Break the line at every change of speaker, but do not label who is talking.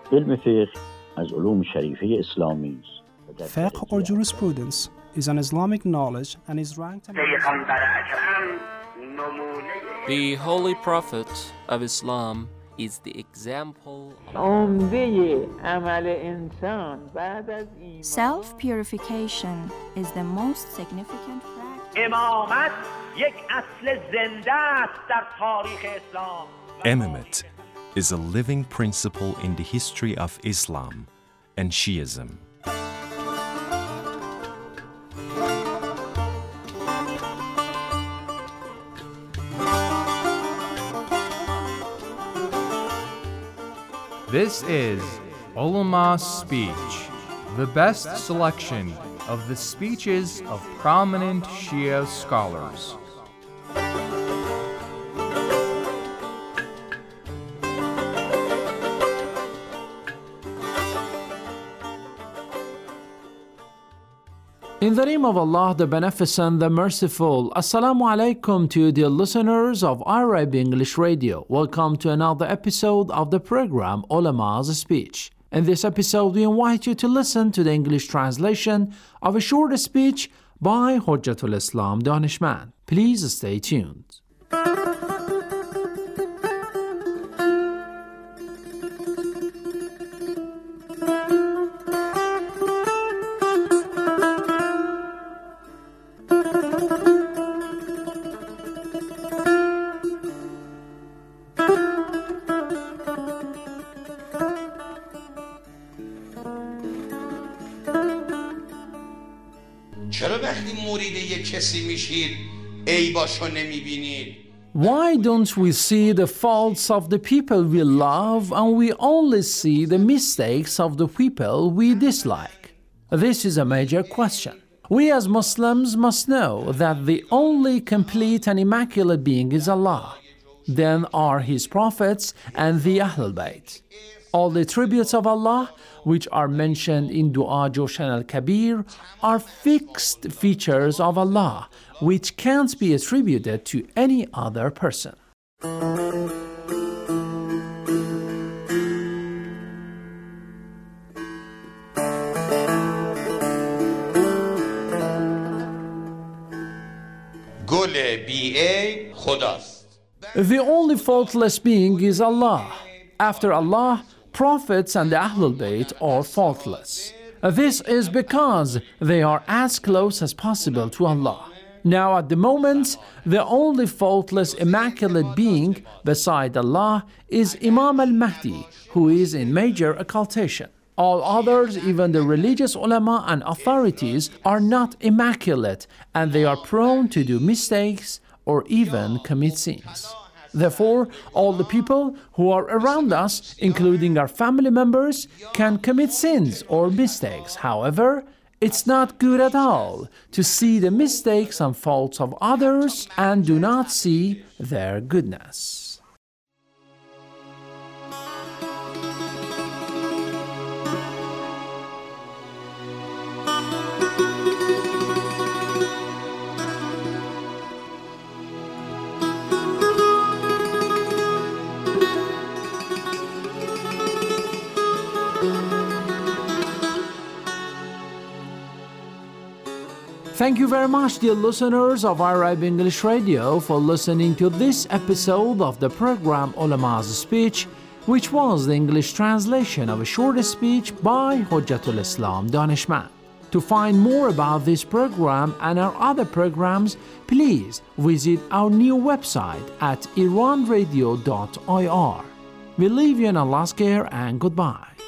علم فقه از علوم شریفه اسلامی است.
Fiqh or jurisprudence is an Islamic knowledge and is ranked
The Holy Prophet of Islam is the example.
Self-purification is the most significant practice.
Imamate is a living principle in the history of Islam and Shiism.
This is Ulama Speech, the best selection of the speeches of prominent Shia scholars.
In the name of Allah, the Beneficent, the Merciful, Assalamu alaikum to you dear listeners of Arab English Radio. Welcome to another episode of the program Ulama's Speech. In this episode, we invite you to listen to the English translation of a short speech by Hujjatul Islam Danishmand. Please stay tuned. Why don't we see the faults of the people we love and we only see the mistakes of the people we dislike? This is a major question. We as Muslims must know that the only complete and immaculate being is Allah. Then are His prophets and the Ahlul Bayt. All the attributes of Allah, which are mentioned in Dua Joshan al-Kabir, are fixed features of Allah, which can't be attributed to any other person. The only faultless being is Allah. After Allah, prophets and the Ahlul Bayt are faultless. This is because they are as close as possible to Allah. Now at the moment, the only faultless immaculate being beside Allah is Imam al-Mahdi, who is in major occultation. All others, even the religious ulama and authorities, are not immaculate and they are prone to do mistakes or even commit sins. Therefore, all the people who are around us, including our family members, can commit sins or mistakes. However, it's not good at all to see the mistakes and faults of others and do not see their goodness. Thank you very much, dear listeners of Arab English Radio, for listening to this episode of the program Ulama's Speech, which was the English translation of a short speech by Hujjatul Islam Danishmand. To find more about this program and our other programs, please visit our new website at iranradio.ir. We leave you in Allah's care and goodbye.